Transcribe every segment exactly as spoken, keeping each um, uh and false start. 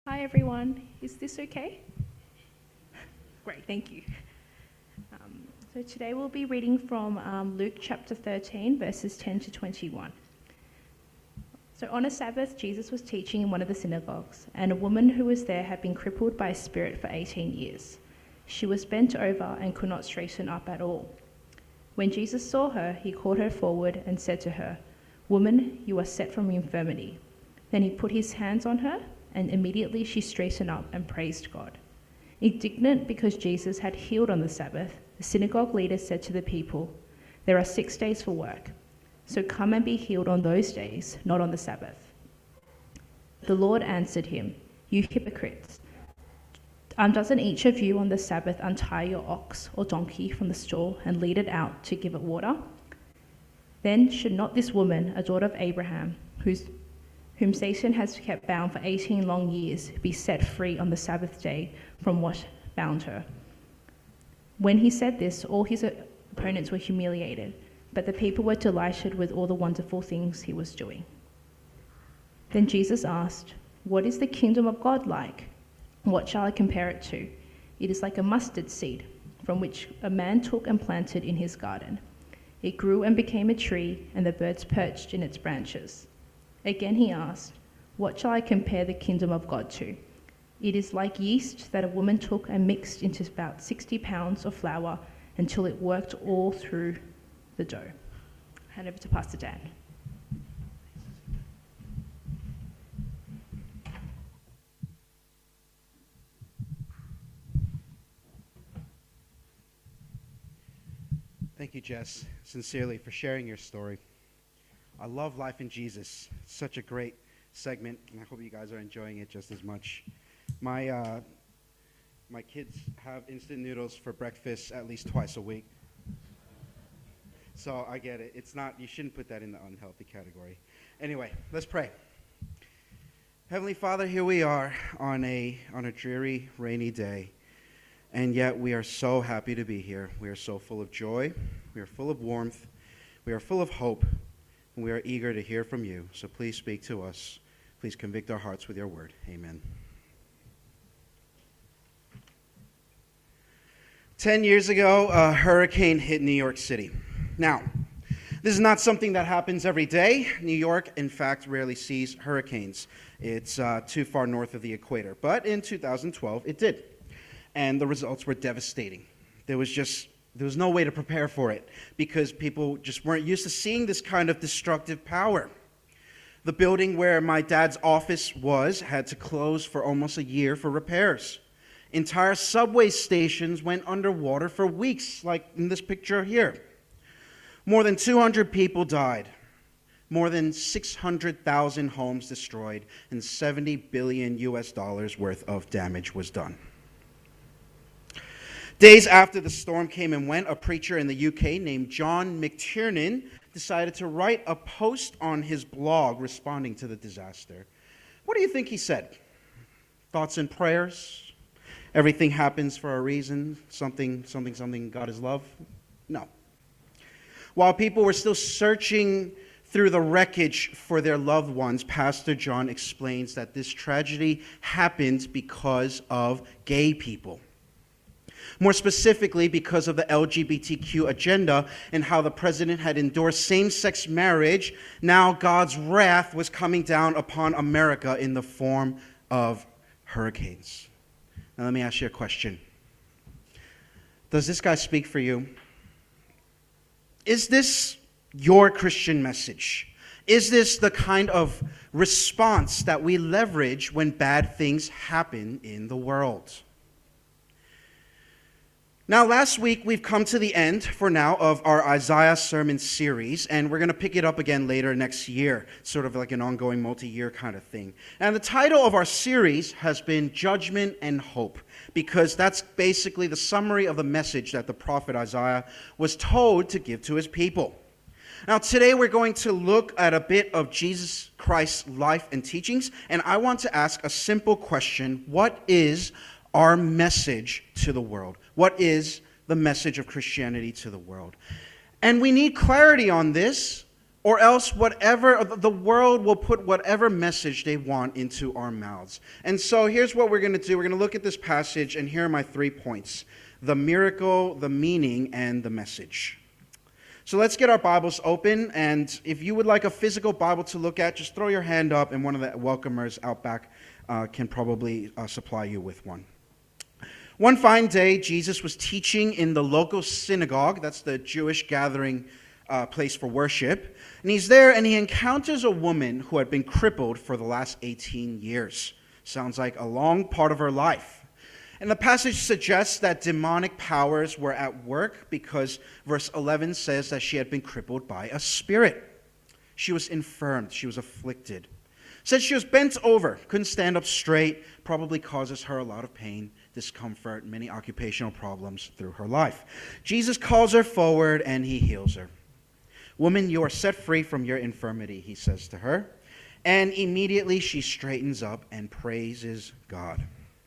Hi everyone, is this okay? Great, thank you. Um, so today we'll be reading from um, Luke chapter thirteen, verses ten to twenty-one. So on a Sabbath, Jesus was teaching in one of the synagogues, and a woman who was there had been crippled by a spirit for eighteen years. She was bent over and could not straighten up at all. When Jesus saw her, he called her forward and said to her, "Woman, you are set from infirmity." Then he put his hands on her, and immediately she straightened up and praised God. Indignant because Jesus had healed on the Sabbath, the synagogue leader said to the people, "There are six days for work, so come and be healed on those days, not on the Sabbath." The Lord answered him, "You hypocrites! Um, doesn't each of you on the Sabbath untie your ox or donkey from the stall and lead it out to give it water? Then should not this woman, a daughter of Abraham, whose whom Satan has kept bound for eighteen long years, be set free on the Sabbath day from what bound her?" When he said this, all his opponents were humiliated, but the people were delighted with all the wonderful things he was doing. Then Jesus asked, "What is the kingdom of God like? What shall I compare it to? It is like a mustard seed, from which a man took and planted in his garden. It grew and became a tree, and the birds perched in its branches." Again he asked, "What shall I compare the kingdom of God to? It is like yeast that a woman took and mixed into about sixty pounds of flour until it worked all through the dough." Hand over to Pastor Dan. Thank you, Jess, sincerely, for sharing your story. I love Life in Jesus. It's such a great segment, and I hope you guys are enjoying it just as much. My uh, my kids have instant noodles for breakfast at least twice a week. So I get it. It's not, you shouldn't put that in the unhealthy category. Anyway, let's pray. Heavenly Father, here we are on a on a dreary, rainy day, and yet we are so happy to be here. We are so full of joy. We are full of warmth. We are full of hope. And we are eager to hear from you, so please speak to us. Please convict our hearts with your word. Amen. Ten years ago, a hurricane hit New York City. Now, this is not something that happens every day. New York, in fact, rarely sees hurricanes. It's uh, too far north of the equator. But in two thousand twelve, it did. And the results were devastating. There was just There was no way to prepare for it because people just weren't used to seeing this kind of destructive power. The building where my dad's office was had to close for almost a year for repairs. Entire subway stations went underwater for weeks, like in this picture here. More than two hundred people died. More than six hundred thousand homes destroyed, and seventy billion U S dollars worth of damage was done. Days after the storm came and went, a preacher in the U K named John McTiernan decided to write a post on his blog responding to the disaster. What do you think he said? Thoughts and prayers? Everything happens for a reason. Something, something, something, God is love? No. While people were still searching through the wreckage for their loved ones, Pastor John explains that this tragedy happened because of gay people. More specifically, because of the L G B T Q agenda and how the president had endorsed same-sex marriage, now God's wrath was coming down upon America in the form of hurricanes. Now let me ask you a question. Does this guy speak for you? Is this your Christian message? Is this the kind of response that we leverage when bad things happen in the world? Now, last week, we've come to the end, for now, of our Isaiah sermon series, and we're going to pick it up again later next year, sort of like an ongoing multi-year kind of thing. And the title of our series has been Judgment and Hope, because that's basically the summary of the message that the prophet Isaiah was told to give to his people. Now, today we're going to look at a bit of Jesus Christ's life and teachings, and I want to ask a simple question. What is our message to the world? What is the message of Christianity to the world? And we need clarity on this Or else whatever the world will put whatever message they want into our mouths. And so here's what we're going to do. We're going to look at this passage, and here are my three points: the miracle, the meaning, and the message. So let's get our Bibles open, and if you would like a physical Bible to look at, just throw your hand up, and one of the welcomers out back uh, can probably uh, supply you with one. One fine day, Jesus was teaching in the local synagogue. That's the Jewish gathering uh, place for worship. And he's there, and he encounters a woman who had been crippled for the last eighteen years. Sounds like a long part of her life. And the passage suggests that demonic powers were at work because verse eleven says that she had been crippled by a spirit. She was infirmed. She was afflicted. Said she was bent over, couldn't stand up straight, probably causes her a lot of pain, discomfort, many occupational problems through her life. Jesus calls her forward, and he heals her. "Woman, you are set free from your infirmity," he says to her. And immediately she straightens up and praises God.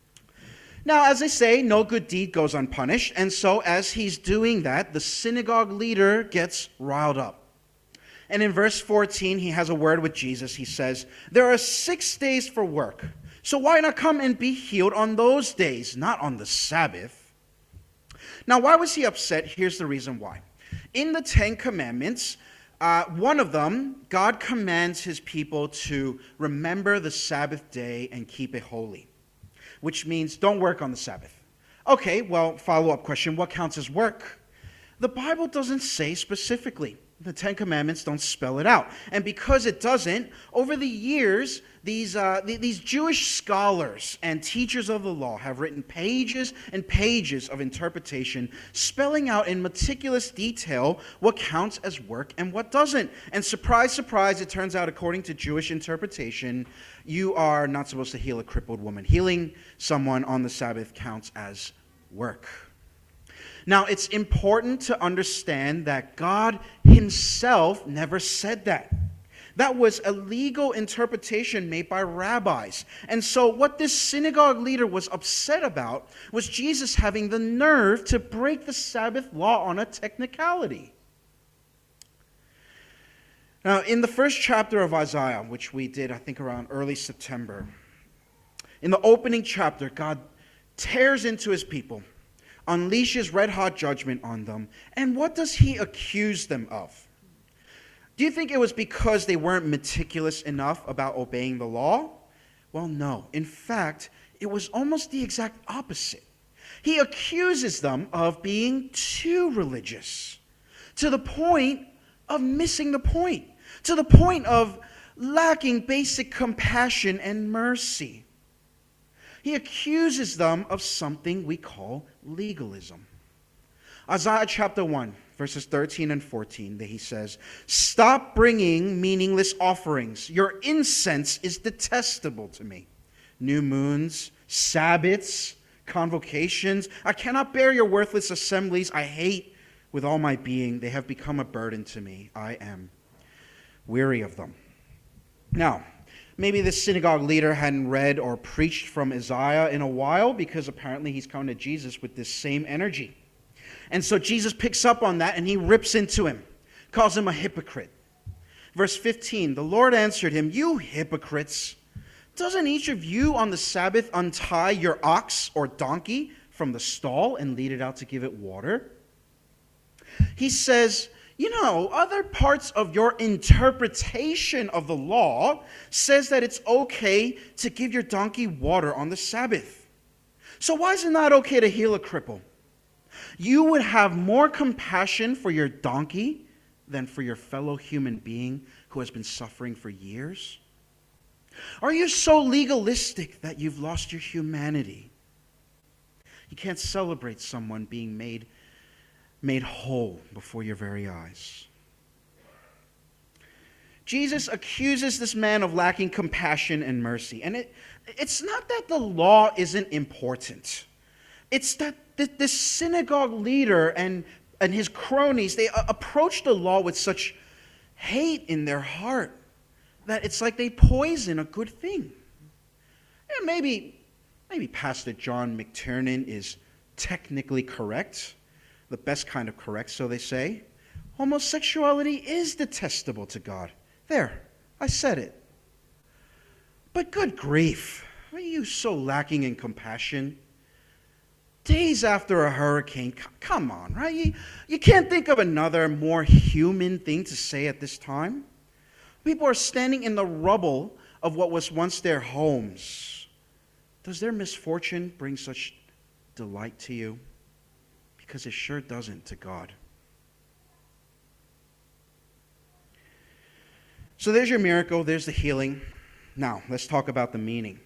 Now, as they say, no good deed goes unpunished. And so as he's doing that, the synagogue leader gets riled up. And in verse fourteen, he has a word with Jesus. He says, "There are six days for work. So why not come and be healed on those days, not on the Sabbath?" Now, why was he upset? Here's the reason why. In the Ten Commandments, uh, one of them, God commands his people to remember the Sabbath day and keep it holy, which means don't work on the Sabbath. Okay, well, follow-up question, what counts as work? The Bible doesn't say specifically. The Ten Commandments don't spell it out. And because it doesn't, over the years, these, uh, th- these Jewish scholars and teachers of the law have written pages and pages of interpretation, spelling out in meticulous detail what counts as work and what doesn't. And surprise, surprise, it turns out, according to Jewish interpretation, you are not supposed to heal a crippled woman. Healing someone on the Sabbath counts as work. Now, it's important to understand that God himself never said that. That was a legal interpretation made by rabbis. And so what this synagogue leader was upset about was Jesus having the nerve to break the Sabbath law on a technicality. Now, in the first chapter of Isaiah, which we did, I think, around early September, in the opening chapter, God tears into his people, unleashes red-hot judgment on them. And what does he accuse them of? Do you think it was because they weren't meticulous enough about obeying the law? Well, no. In fact, it was almost the exact opposite. He accuses them of being too religious, to the point of missing the point, to the point of lacking basic compassion and mercy. He accuses them of something we call legalism. Isaiah chapter one, verses thirteen and fourteen, that he says, "Stop bringing meaningless offerings. Your incense is detestable to me. New moons, Sabbaths, convocations. I cannot bear your worthless assemblies. I hate with all my being. They have become a burden to me. I am weary of them." Now, maybe the synagogue leader hadn't read or preached from Isaiah in a while, because apparently he's coming to Jesus with this same energy. And so Jesus picks up on that and he rips into him, calls him a hypocrite. Verse fifteen, "The Lord answered him, 'You hypocrites, doesn't each of you on the Sabbath untie your ox or donkey from the stall and lead it out to give it water?'" He says, you know, other parts of your interpretation of the law says that it's okay to give your donkey water on the Sabbath. So why is it not okay to heal a cripple? You would have more compassion for your donkey than for your fellow human being who has been suffering for years? Are you so legalistic that you've lost your humanity? You can't celebrate someone being made made whole before your very eyes. Jesus accuses this man of lacking compassion and mercy. And it, it's not that the law isn't important. It's that this synagogue leader and, and his cronies, they approach the law with such hate in their heart that it's like they poison a good thing. And maybe, maybe Pastor John McTiernan is technically correct. The best kind of correct, so they say. Homosexuality is detestable to God. There, I said it. But good grief, are you so lacking in compassion? Days after a hurricane, c- come on, right? You, you can't think of another more human thing to say at this time. People are standing in the rubble of what was once their homes. Does their misfortune bring such delight to you? Because it sure doesn't to God. So there's your miracle, there's the healing. Now, let's talk about the meaning.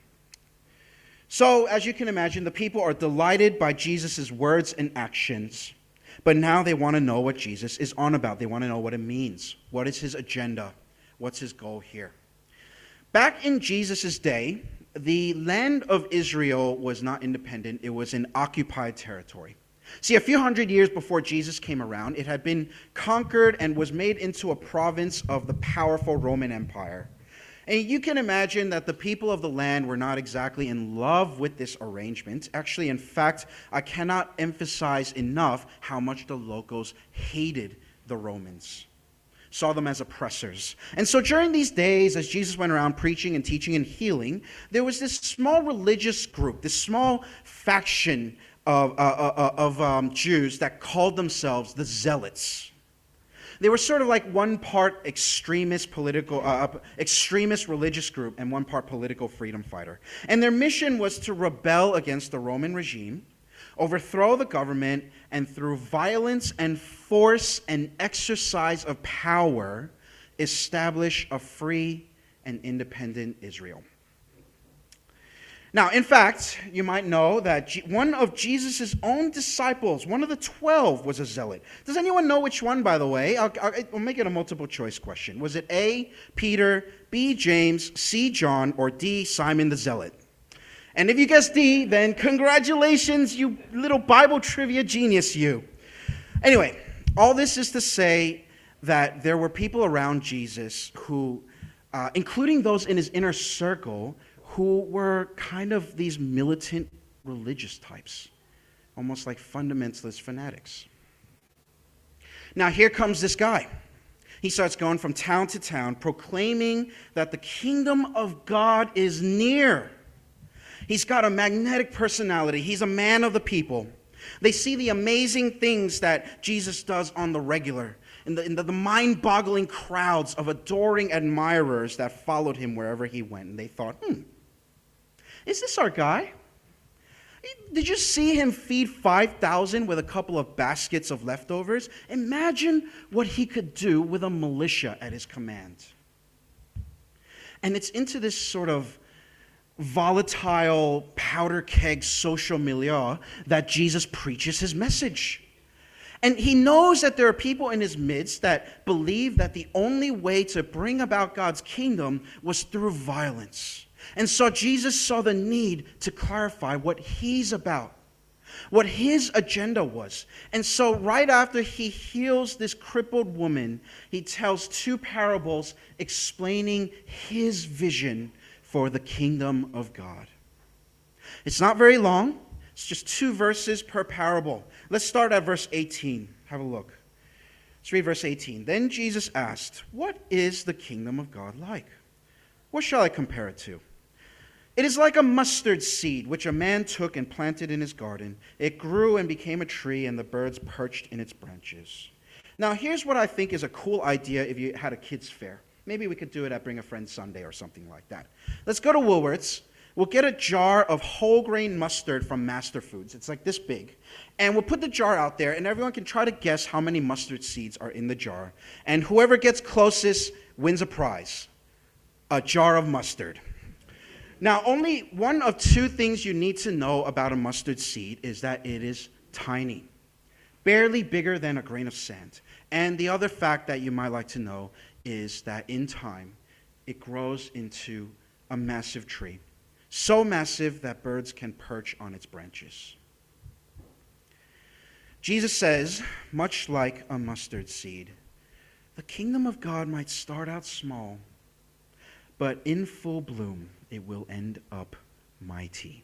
So, as you can imagine, the people are delighted by Jesus' words and actions. But now they want to know what Jesus is on about. They want to know what it means. What is his agenda? What's his goal here? Back in Jesus' day, the land of Israel was not independent. It was an occupied territory. See, a few hundred years before Jesus came around, it had been conquered and was made into a province of the powerful Roman Empire. And you can imagine that the people of the land were not exactly in love with this arrangement. Actually, in fact, I cannot emphasize enough how much the locals hated the Romans, saw them as oppressors. And so during these days, as Jesus went around preaching and teaching and healing, there was this small religious group, this small faction of, uh, uh, of um, Jews that called themselves the Zealots. They were sort of like one part extremist political, uh, extremist religious group and one part political freedom fighter. And their mission was to rebel against the Roman regime, overthrow the government, and through violence and force and exercise of power, establish a free and independent Israel. Now, in fact, you might know that one of Jesus' own disciples, one of the twelve, was a zealot. Does anyone know which one, by the way? I'll, I'll, I'll make it a multiple choice question. Was it A, Peter, B, James, C, John, or D, Simon the Zealot? And if you guessed D, then congratulations, you little Bible trivia genius, you. Anyway, all this is to say that there were people around Jesus who, uh, including those in his inner circle, who were kind of these militant religious types, almost like fundamentalist fanatics. Now here comes this guy. He starts going from town to town, proclaiming that the kingdom of God is near. He's got a magnetic personality. He's a man of the people. They see the amazing things that Jesus does on the regular, in the, in the, the mind-boggling crowds of adoring admirers that followed him wherever he went. And they thought, hmm, is this our guy? Did you see him feed five thousand with a couple of baskets of leftovers? Imagine what he could do with a militia at his command. And it's into this sort of volatile, powder keg social milieu that Jesus preaches his message. And he knows that there are people in his midst that believe that the only way to bring about God's kingdom was through violence. And so Jesus saw the need to clarify what he's about, what his agenda was. And so right after he heals this crippled woman, he tells two parables explaining his vision for the kingdom of God. It's not very long. It's just two verses per parable. Let's start at verse eighteen. Have a look. Let's read verse eighteen. Then Jesus asked, "What is the kingdom of God like? What shall I compare it to? It is like a mustard seed, which a man took and planted in his garden. It grew and became a tree, and the birds perched in its branches." Now, here's what I think is a cool idea if you had a kids' fair. Maybe we could do it at Bring a Friend Sunday or something like that. Let's go to Woolworths. We'll get a jar of whole grain mustard from Master Foods. It's like this big. And we'll put the jar out there, and everyone can try to guess how many mustard seeds are in the jar. And whoever gets closest wins a prize, a jar of mustard. Now, only one of two things you need to know about a mustard seed is that it is tiny, barely bigger than a grain of sand. And the other fact that you might like to know is that in time, it grows into a massive tree, so massive that birds can perch on its branches. Jesus says, much like a mustard seed, the kingdom of God might start out small, but in full bloom, it will end up mighty.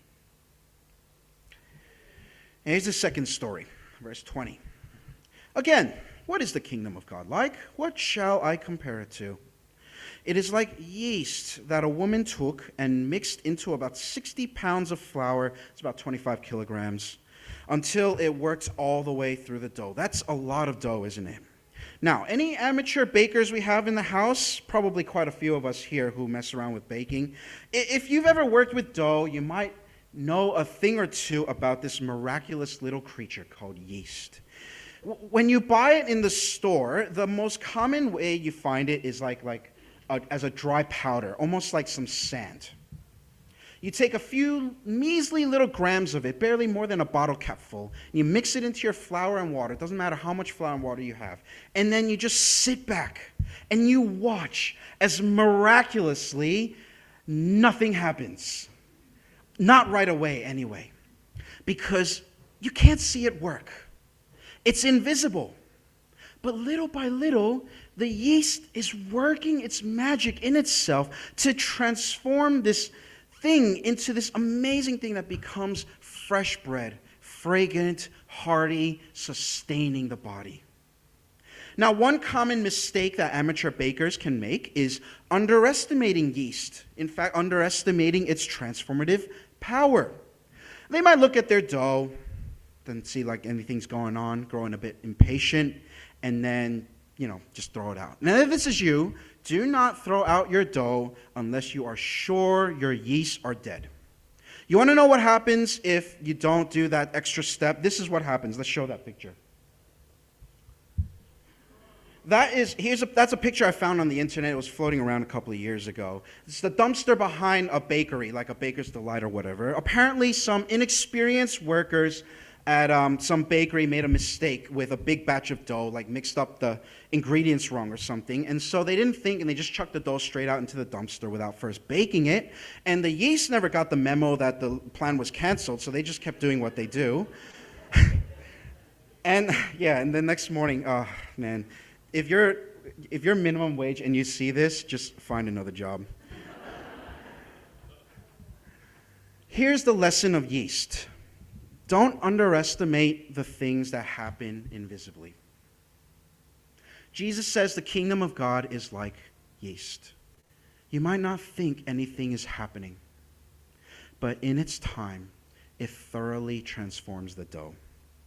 And here's the second story, verse twenty. Again, What is the kingdom of God like? What shall I compare it to? It is like yeast that a woman took and mixed into about sixty pounds of flour. It's about twenty-five kilograms, until it worked all the way through the dough. That's a lot of dough, isn't it? Now, any amateur bakers we have in the house, probably quite a few of us here who mess around with baking. If you've ever worked with dough, you might know a thing or two about this miraculous little creature called yeast. When you buy it in the store, the most common way you find it is like, like a, as a dry powder, almost like some sand. You take a few measly little grams of it, barely more than a bottle cap full, and you mix it into your flour and water. It doesn't matter how much flour and water you have. And then you just sit back and you watch as miraculously nothing happens. Not right away, anyway, because you can't see it work. It's invisible. But little by little, the yeast is working its magic in itself to transform this thing into this amazing thing that becomes fresh bread, fragrant, hearty, sustaining the body. Now, one common mistake that amateur bakers can make is underestimating yeast. In fact, underestimating its transformative power. They might look at their dough, doesn't see like anything's going on, growing a bit impatient, and then, you know, just throw it out. Now, if this is you, do not throw out your dough unless you are sure your yeast are dead. You want to know what happens if you don't do that extra step? This is what happens. Let's show that picture. That is, here's a, that's a picture I found on the internet. It was floating around a couple of years ago. It's the dumpster behind a bakery, like a Baker's Delight or whatever. Apparently, some inexperienced workers at um, some bakery made a mistake with a big batch of dough, like mixed up the ingredients wrong or something. And so they didn't think, and they just chucked the dough straight out into the dumpster without first baking it. And the yeast never got the memo that the plan was canceled, so they just kept doing what they do. And yeah, and the next morning, oh man, if you're if you're minimum wage and you see this, just find another job. Here's the lesson of yeast. Don't underestimate the things that happen invisibly. Jesus says the kingdom of God is like yeast. You might not think anything is happening, but in its time, it thoroughly transforms the dough.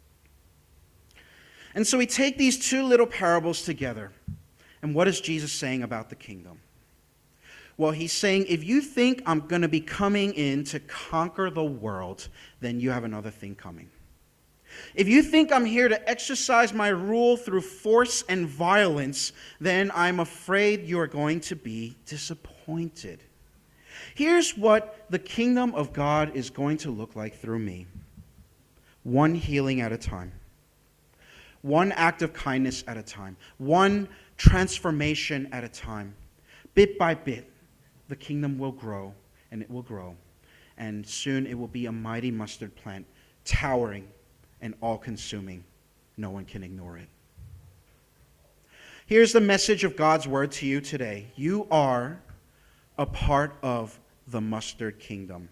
And so we take these two little parables together. And what is Jesus saying about the kingdom? Well, he's saying, if you think I'm going to be coming in to conquer the world, then you have another thing coming. If you think I'm here to exercise my rule through force and violence, then I'm afraid you are going to be disappointed. Here's what the kingdom of God is going to look like through me. One healing at a time. One act of kindness at a time. One transformation at a time. Bit by bit, the kingdom will grow, and it will grow. And soon it will be a mighty mustard plant, towering and all-consuming. No one can ignore it. Here's the message of God's word to you today. You are a part of the mustard kingdom.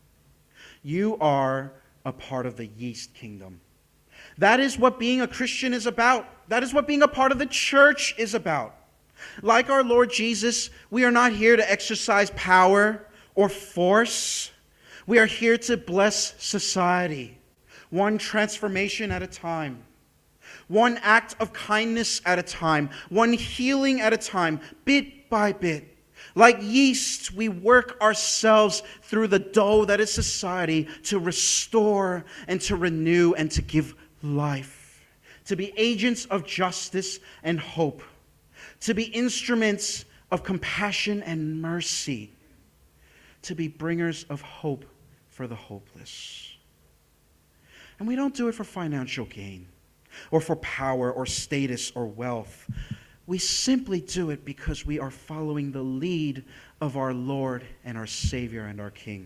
You are a part of the yeast kingdom. That is what being a Christian is about. That is what being a part of the church is about. Like our Lord Jesus, we are not here to exercise power or force. We are here to bless society, one transformation at a time, one act of kindness at a time, one healing at a time, bit by bit. Like yeast, we work ourselves through the dough that is society to restore and to renew and to give life, to be agents of justice and hope, to be instruments of compassion and mercy, to be bringers of hope for the hopeless. And we don't do it for financial gain or for power or status or wealth. We simply do it because we are following the lead of our Lord and our Savior and our King.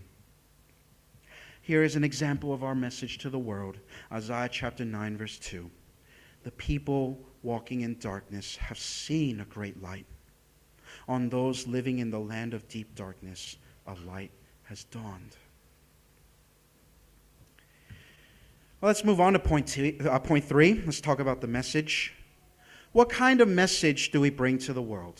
Here is an example of our message to the world. Isaiah chapter nine, verse two. The people walking in darkness have seen a great light. On those living in the land of deep darkness, a light has dawned. Well, let's move on to point, two, uh, point three. Let's talk about the message. what kind of message do we bring to the world?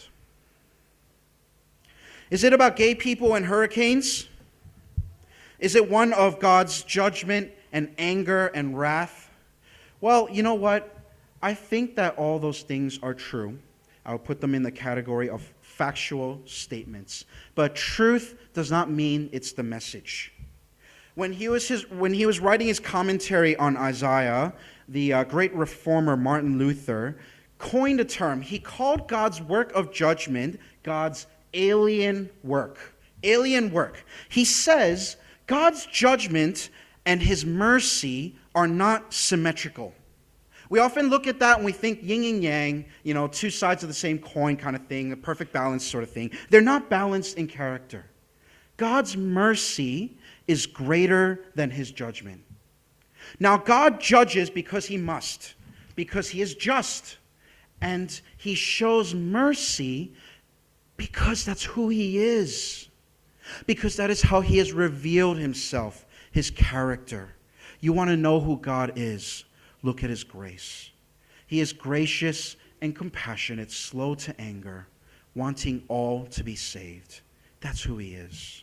Is it about gay people and hurricanes? Is it one of God's judgment and anger and wrath? Well, you know what? I think that all those things are true. I'll put them in the category of factual statements. But truth does not mean it's the message. When he was, his, when he was writing his commentary on Isaiah, the uh, great reformer Martin Luther coined a term. He called God's work of judgment God's alien work. Alien work. He says God's judgment and his mercy are not symmetrical. We often look at that and we think yin and yang, you know, two sides of the same coin kind of thing, a perfect balance sort of thing. They're not balanced in character. God's mercy is greater than his judgment. Now, God judges because he must, because he is just. And he shows mercy because that's who he is. Because that is how he has revealed himself, his character. You want to know who God is? Look at his grace. He is gracious and compassionate, slow to anger, wanting all to be saved. That's who he is.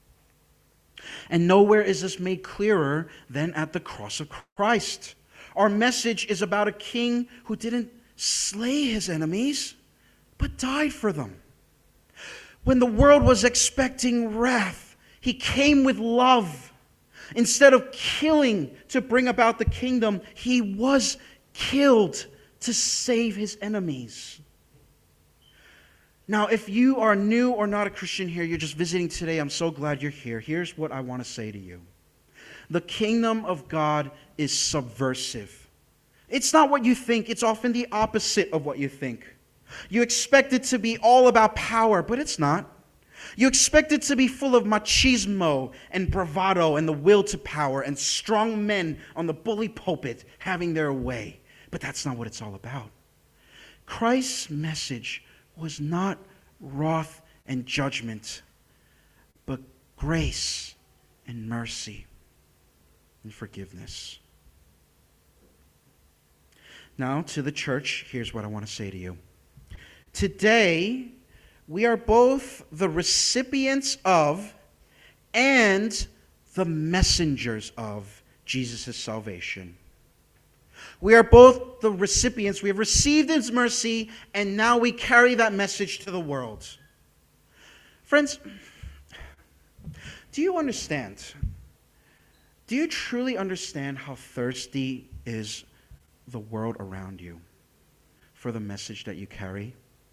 And nowhere is this made clearer than at the cross of Christ. Our message is about a king who didn't slay his enemies, but died for them. When the world was expecting wrath, he came with love. Instead of killing to bring about the kingdom, he was killed to save his enemies. Now, if you are new or not a Christian here, you're just visiting today, I'm so glad you're here. Here's what I want to say to you. The kingdom of God is subversive. It's not what you think. It's often the opposite of what you think. You expect it to be all about power, but it's not. You expect it to be full of machismo and bravado and the will to power and strong men on the bully pulpit having their way. But that's not what it's all about. Christ's message was not wrath and judgment, but grace and mercy and forgiveness. Now, to the church, here's what I want to say to you. Today, we are both the recipients of and the messengers of Jesus' salvation. We are both the recipients. We have received his mercy, and now we carry that message to the world. Friends, do you understand? Do you truly understand how thirsty is the world around you for the message that you carry?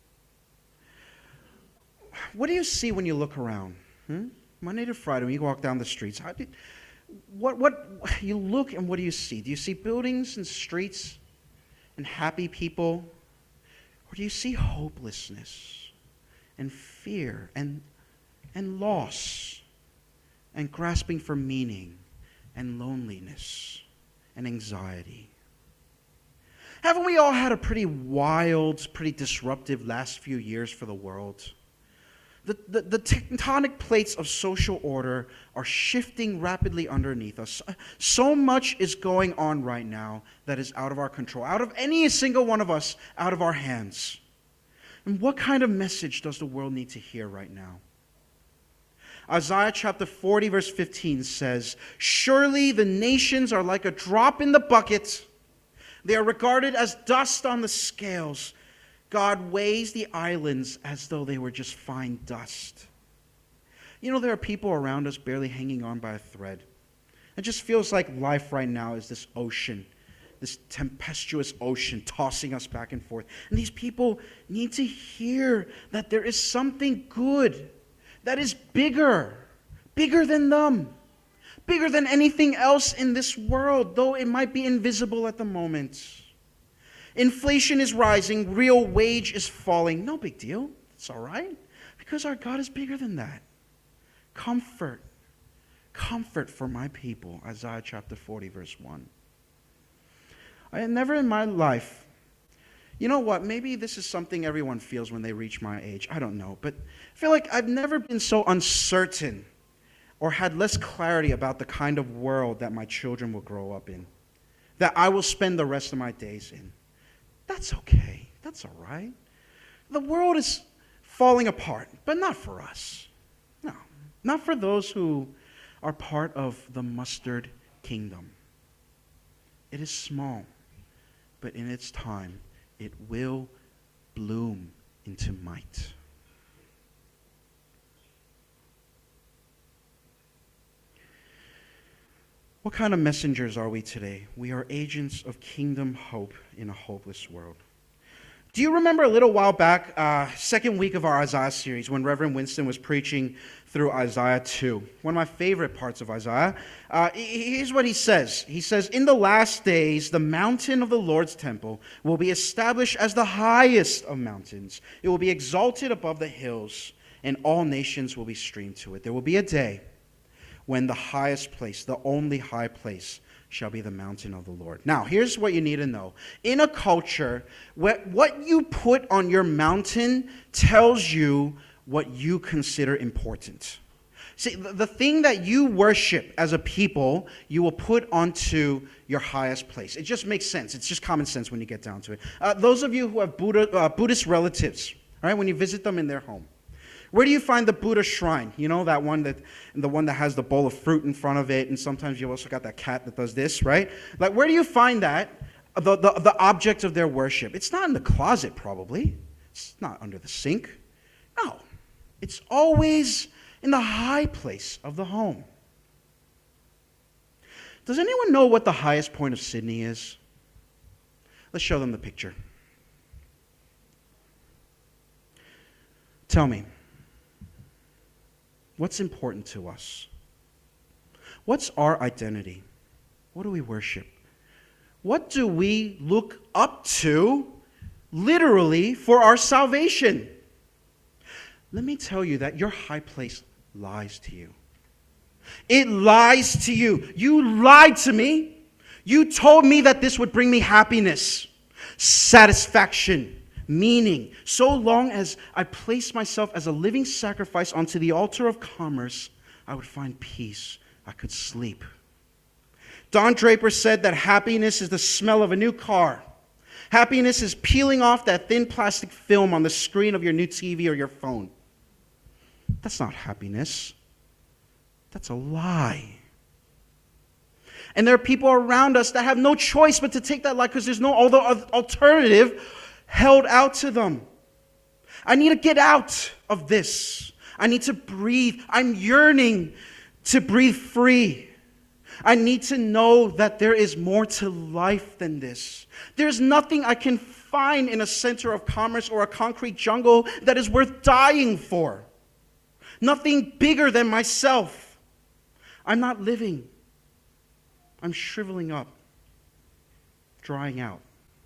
What do you see when you look around? Hmm? Monday to Friday, when you walk down the streets, how do, what, what, you look and what do you see? Do you see buildings and streets and happy people? Or do you see hopelessness and fear and, and loss and grasping for meaning and loneliness and anxiety? Haven't we all had a pretty wild, pretty disruptive last few years for the world? The, the, the tectonic plates of social order are shifting rapidly underneath us. So much is going on right now that is out of our control, out of any single one of us, out of our hands. And what kind of message does the world need to hear right now? Isaiah chapter forty, verse fifteen says, "Surely the nations are like a drop in the bucket. They are regarded as dust on the scales. God weighs the islands as though they were just fine dust." You know, there are people around us barely hanging on by a thread. It just feels like life right now is this ocean, this tempestuous ocean tossing us back and forth. And these people need to hear that there is something good that is bigger, bigger than them, bigger than anything else in this world, though it might be invisible at the moment. Inflation is rising, real wage is falling. No big deal. It's all right. Because our God is bigger than that. Comfort. Comfort for my people. Isaiah chapter forty, verse one. I have never in my life, you know what, maybe this is something everyone feels when they reach my age. I don't know. But I feel like I've never been so uncertain or had less clarity about the kind of world that my children will grow up in, that I will spend the rest of my days in. That's okay. That's all right. The world is falling apart, but not for us. No, not for those who are part of the mustard kingdom. It is small, but in its time, it will bloom into might. What kind of messengers are we today? We are agents of kingdom hope in a hopeless world. Do you remember a little while back, uh, second week of our Isaiah series, when Reverend Winston was preaching through Isaiah two? One of my favorite parts of Isaiah. Uh, here's what he says. He says, "In the last days, the mountain of the Lord's temple will be established as the highest of mountains. It will be exalted above the hills, and all nations will be streamed to it. There will be a day when the highest place, the only high place, shall be the mountain of the Lord." Now, here's what you need to know. In a culture, what you put on your mountain tells you what you consider important. See, the thing that you worship as a people, you will put onto your highest place. It just makes sense. It's just common sense when you get down to it. Uh, those of you who have Buddha, uh, Buddhist relatives, right, when you visit them in their home, where do you find the Buddha shrine? You know, that one that, the one that has the bowl of fruit in front of it, and sometimes you've also got that cat that does this, right? Like, where do you find that, the, the, the object of their worship? It's not in the closet, probably. It's not under the sink. No. It's always in the high place of the home. Does anyone know what the highest point of Sydney is? Let's show them the picture. Tell me. What's important to us? What's our identity? What do we worship? What do we look up to, literally, for our salvation? Let me tell you that your high place lies to you. It lies to you. You lied to me. You told me that this would bring me happiness, satisfaction, meaning. So long as I place myself as a living sacrifice onto the altar of commerce, I would find peace. I could sleep. Don Draper said that happiness is the smell of a new car. Happiness is peeling off that thin plastic film on the screen of your new T V or your phone. That's not happiness. That's a lie. And there are people around us that have no choice but to take that lie because there's no other alternative held out to them. I need to get out of this. I need to breathe. I'm yearning to breathe free. I need to know that there is more to life than this. There's nothing I can find in a center of commerce or a concrete jungle that is worth dying for. Nothing bigger than myself. I'm not living. I'm shriveling up, drying out.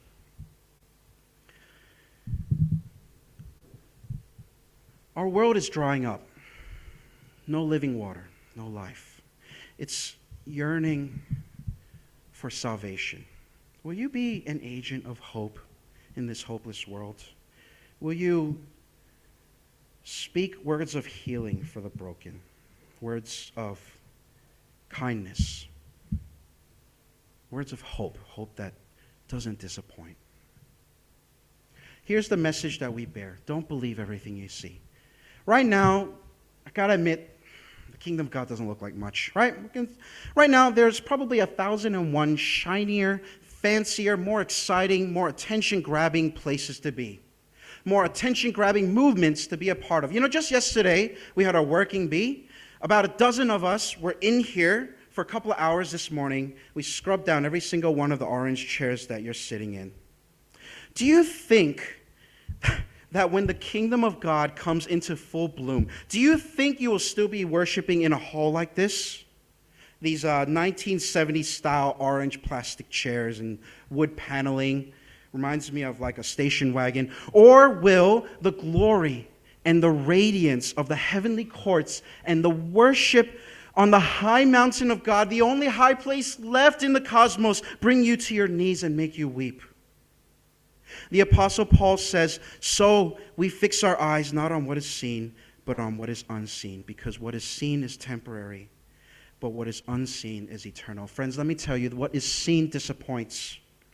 Our world is drying up. No living water, no life. It's yearning for salvation. Will you be an agent of hope in this hopeless world? Will you speak words of healing for the broken, words of kindness, words of hope, hope that doesn't disappoint? Here's the message that we bear. Don't believe everything you see. Right now, I gotta admit, the kingdom of God doesn't look like much, right? Right now, there's probably a thousand and one shinier, fancier, more exciting, more attention-grabbing places to be. More attention-grabbing movements to be a part of. You know, just yesterday, we had our working bee. About a dozen of us were in here for a couple of hours this morning. We scrubbed down every single one of the orange chairs that you're sitting in. Do you think that when the kingdom of God comes into full bloom, do you think you will still be worshiping in a hall like this? These uh, nineteen seventies style orange plastic chairs and wood paneling. Reminds me of like a station wagon. Or will the glory and the radiance of the heavenly courts and the worship on the high mountain of God, the only high place left in the cosmos, bring you to your knees and make you weep? The Apostle Paul says, so we fix our eyes not on what is seen, but on what is unseen, because what is seen is temporary, but what is unseen is eternal. Friends, let me tell you, what is seen disappoints.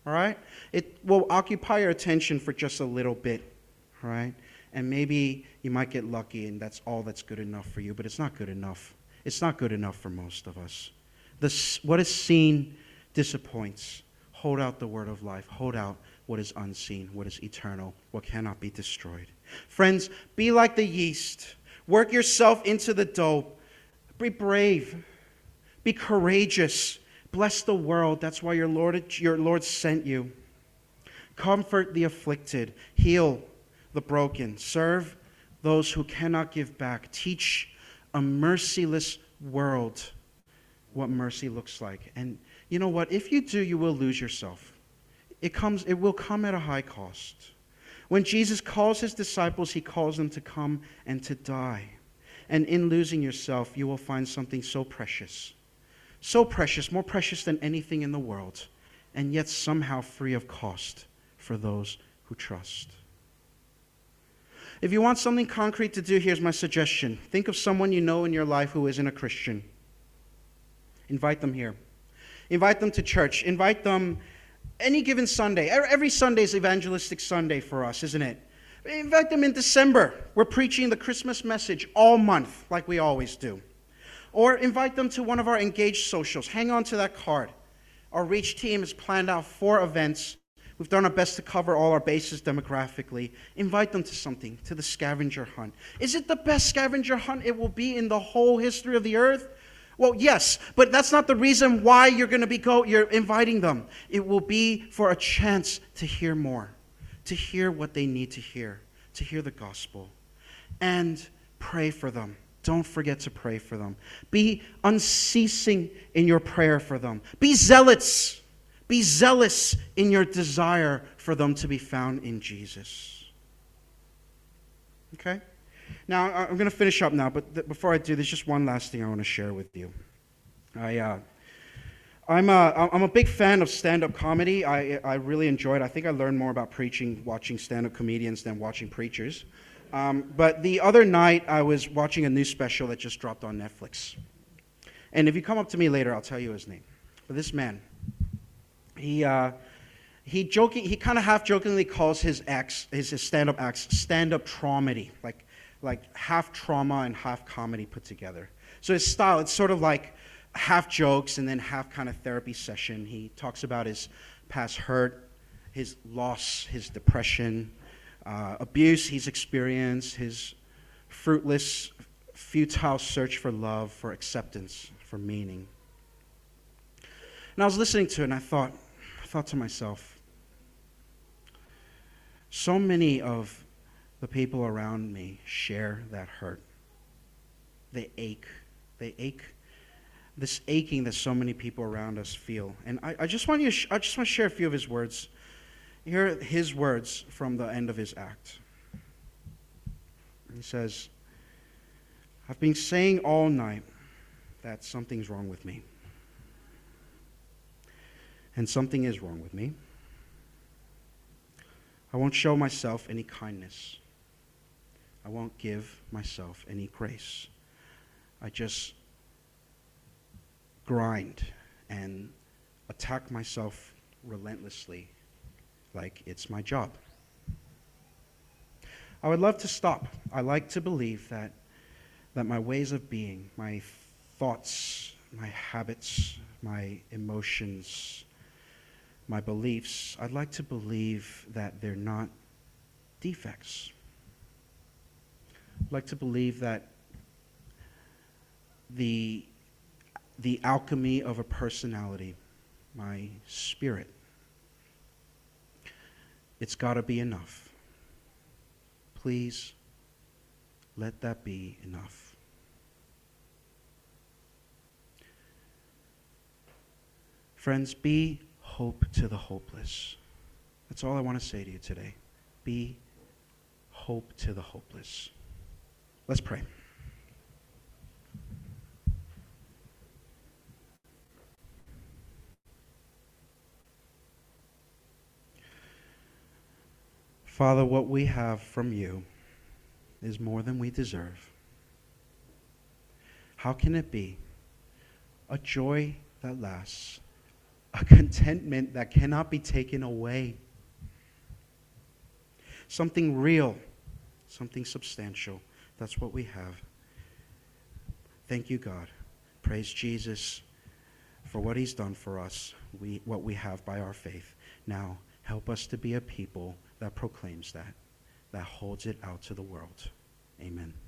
all right? It will occupy your attention for just a little bit, all right? And maybe you might get lucky and that's all that's good enough for you, but it's not good enough. It's not good enough for most of us. The, what is seen disappoints. Hold out the word of life. Hold out what is unseen, what is eternal, what cannot be destroyed. Friends, be like the yeast. Work yourself into the dough. Be brave. Be courageous. Bless the world. That's why your Lord, your Lord sent you. Comfort the afflicted. Heal the broken. Serve those who cannot give back. Teach a merciless world what mercy looks like. And you know what? If you do, you will lose yourself. It comes, it will come at a high cost. When Jesus calls his disciples, he calls them to come and to die. And in losing yourself, you will find something so precious. So precious, more precious than anything in the world. And yet somehow free of cost for those who trust. If you want something concrete to do, here's my suggestion. Think of someone you know in your life who isn't a Christian. Invite them here. Invite them to church. Invite them any given Sunday. Every Sunday is evangelistic Sunday for us, isn't it? Invite them in December. We're preaching the Christmas message all month, like we always do. Or invite them to one of our engaged socials. Hang on to that card. Our Reach team has planned out four events. We've done our best to cover all our bases demographically. Invite them to something, to the scavenger hunt. Is it the best scavenger hunt it will be in the whole history of the earth? Well, yes, but that's not the reason why you're going to be go, you're inviting them. It will be for a chance to hear more, to hear what they need to hear, to hear the gospel. And pray for them. Don't forget to pray for them. Be unceasing in your prayer for them. Be zealots. Be zealous in your desire for them to be found in Jesus. Okay? Now, I'm going to finish up now, but th- before I do, there's just one last thing I want to share with you. I, uh, I'm, a, I'm a big fan of stand-up comedy. I, I really enjoy it. I think I learned more about preaching watching stand-up comedians than watching preachers. Um, but the other night, I was watching a new special that just dropped on Netflix. And if you come up to me later, I'll tell you his name. But this man, he... Uh, He joking. He kind of half-jokingly calls his acts, his, his stand-up acts, stand-up traumedy, like, like half trauma and half comedy put together. So his style, it's sort of like half jokes and then half kind of therapy session. He talks about his past hurt, his loss, his depression, uh, abuse he's experienced, his fruitless, futile search for love, for acceptance, for meaning. And I was listening to it, and I thought, I thought to myself, so many of the people around me share that hurt. They ache. They ache. This aching that so many people around us feel. And I, I just want you. To sh- I just want to share a few of his words. Here are his words from the end of his act. He says, "I've been saying all night that something's wrong with me. And something is wrong with me. I won't show myself any kindness. I won't give myself any grace. I just grind and attack myself relentlessly like it's my job. I would love to stop. I like to believe that, that my ways of being, my thoughts, my habits, my emotions, my beliefs, I'd like to believe that they're not defects. I'd like to believe that the, the alchemy of a personality, my spirit, it's got to be enough. Please let that be enough. Friends, be hope to the hopeless. That's all I want to say to you today. Be hope to the hopeless. Let's pray. Father, what we have from you is more than we deserve. How can it be a joy that lasts, a contentment that cannot be taken away. Something real, something substantial. That's what we have. Thank you, God. Praise Jesus for what he's done for us, we, what we have by our faith. Now, help us to be a people that proclaims that, that holds it out to the world. Amen.